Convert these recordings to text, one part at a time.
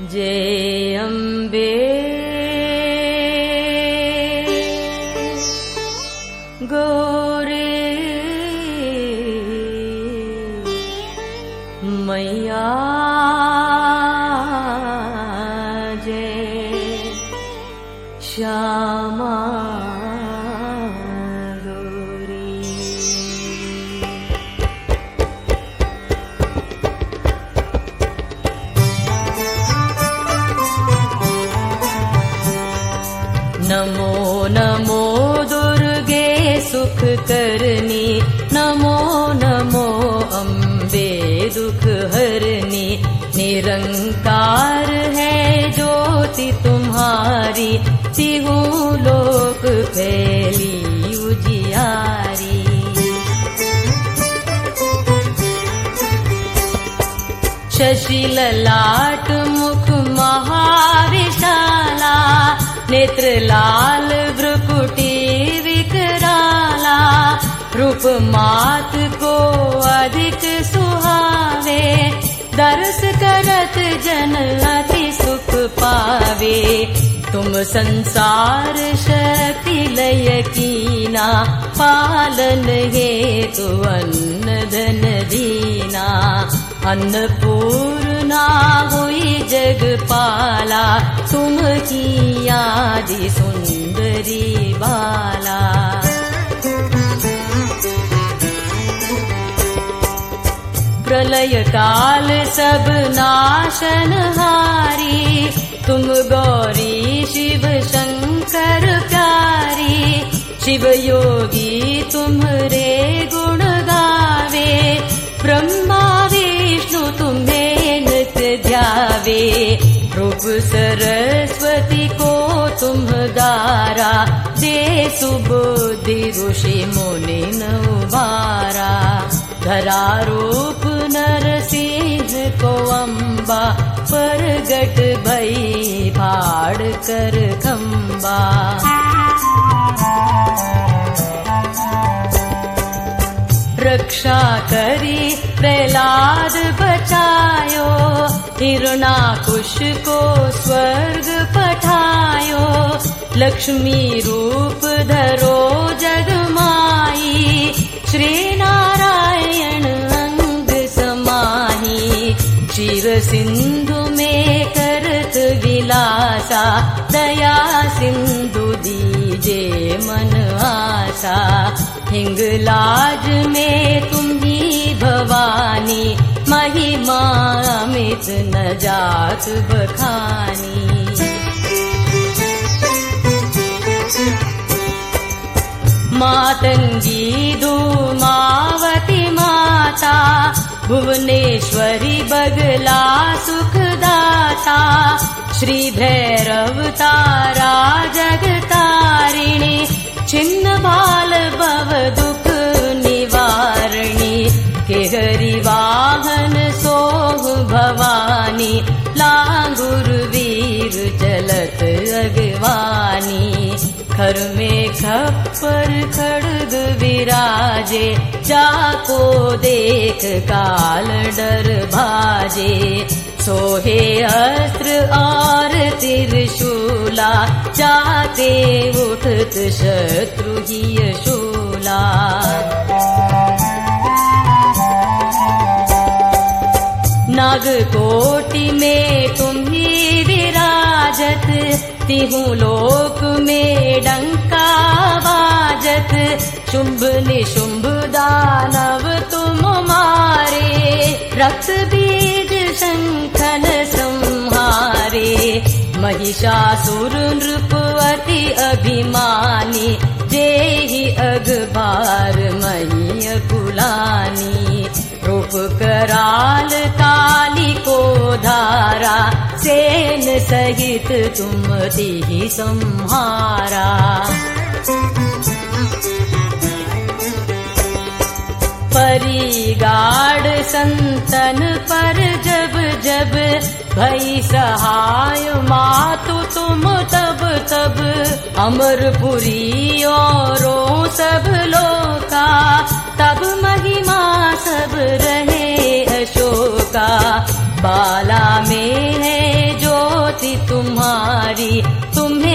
जय अम्बे गौरी मैया जय श्यामा नमो नमो दुर्गे सुख करनी, नमो नमो अम्बे दुख हरनी। निरंकार है ज्योति तुम्हारी, तिहु लोक फैली उजियारी। शशि ललाट मुख महाविशाला, नेत्र लाल भ्रुकुटी विकराला। रूप मात को अधिक सुहावे, दर्श करत जन अति सुख पावे। तुम संसार शक्ति लय कीना, पालन हेतु अन्न धन दीना। अन्नपूर्णा हुई जगपाला, तुम की आदि सुंदरी बाला। प्रलय काल सब नाशनहारी, तुम गौरी शिव शंकर प्यारी। शिव योगी तुम्हारे गुण गावे, ब्रह्मा विष्णु तुम्हें नित्य ध्यावे। रूप सरस्वती को तुम दारा, दे सुबुद्धि ऋषि मुनि उबारा। धरा रूप नरसिंह को अम्बा, प्रगट भई फाड़ कर खम्बा। रक्षा करी प्रहलाद बचायो, हिरणाकुश को स्वर्ग पठायो। लक्ष्मी रूप धरो जगमाई, श्री नारायण अंग समाही। क्षीर सिंधु में करत विलासा, दया सिंधु दीजे मन आशा। हिंगलाज में तुम्ही भवानी, महिमा अमित न जात बखानी। मातंगी धूमावती माता, भुवनेश्वरी बगला सुखदाता। श्री भैरव तारा जगतारिणी, छिन्न बाल भव दुख निवारणी। केहरी वाहन सोह भवानी, लांगुर वीर चलत अगवानी। खर में खप्पर खड्ग विराजे, जाको देख काल डर भाजे। सोहे अस्त्र और त्रिशूला, जाते उठत शत्रु ही शूला। नागकोटि में तुम्ही विराजत, तिहु लोक में डंका बाजत। शुंभ निशुंभ दानव तुम मारे, रक्त बीज शंखन संहारे। महिषासुर नृप अति अभिमानी, जेहि अगबार मही कुलानी। रूप कराल काली को धारा, सेन सहित तुम तिहि संहारा। परिगाढ़ संतन पर जब जब, भई सहाय मातु तुम तब तब। अमरपुरी औरों सब लोका, तब महिमा सब रहे अशोका। बाला में है जो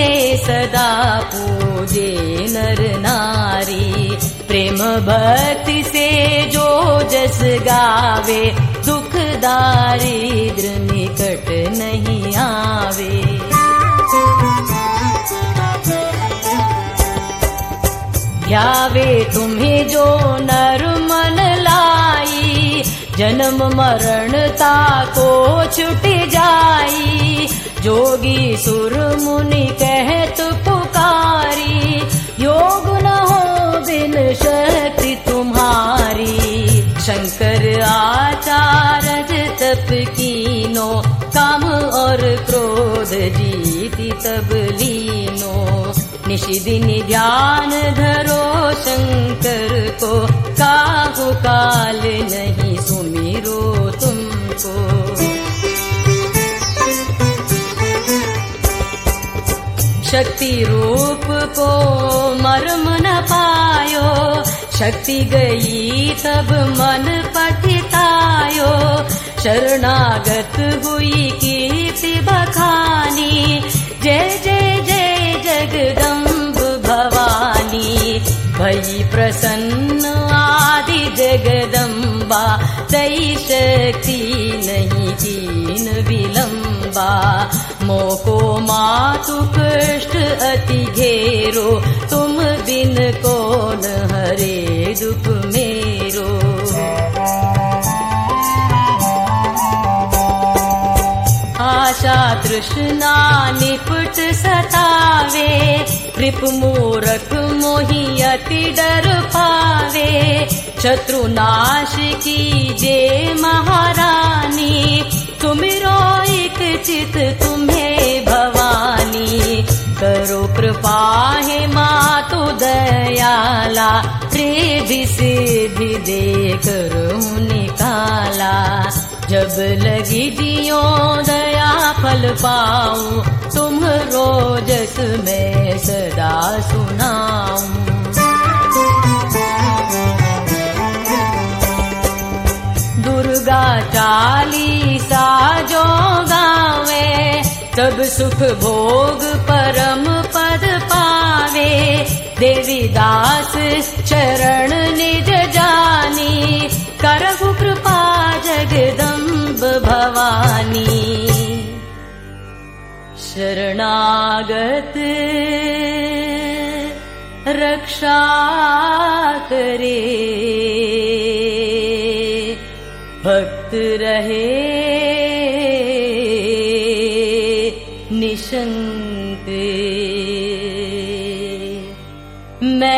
तुम्हें सदा पूजे नर नारी। प्रेम भक्ति से जो जस गावे, दुख दारिद्र निकट नहीं आवे। ध्यावे तुम्हें जो नर मन लाई, जन्म मरण ताको छुट जाई। जोगी सुर मुनि कहत पुकारी, योग न हो बिन शक्ति तुम्हारी। शंकर आचार्य तप कीनो, काम और क्रोध जीति तब लीनो। निशिदिन ध्यान धरो शंकर को, काहू काल नहीं सुमिरो तुमको। शक्ति रूप को मर्म न पायो, शक्ति गई तब मन पतितायो। शरणागत हुई कीर्ति बखानी, जय जय जय जगदम्ब भवानी। भई प्रसन्न आदि जगदम्बा, तई शक्ति नहीं कीन विलंबा। मोको मातु कष्ट अति घेरो, तुम बिन कौन हरे दुख मेरो। आशा तृष्णा निपुट सतावे, कृप मूरख मोहि अति डर पावे। शत्रुनाश कीजे महारानी, तुमिरो एक चित तुम्हें भवानी। करो कृपा हे मातु दयाला, रिद्धि सिद्धि दे करो निकाला। जब लगी जियो दया फल पाऊं, तुम रोजस में सदा सुनाऊं। दुर्गा चालीसा जो गावे, तब सुख भोग परम पद पावे। देवी दास चरण निज जानी, करहु कृपा जगदम्ब भवानी। शरणागत रक्षा करे, भक्त रहे निशंक। मैं